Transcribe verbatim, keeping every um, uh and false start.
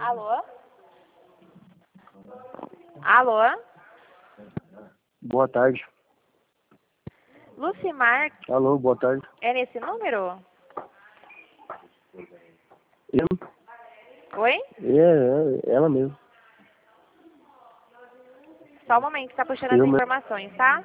Alô? Alô? Boa tarde. Lucimar, Alô, boa tarde. é nesse número? Eu? Oi? É, é, ela mesmo. Só um momento que tá puxando as Eu mesmo. informações, tá?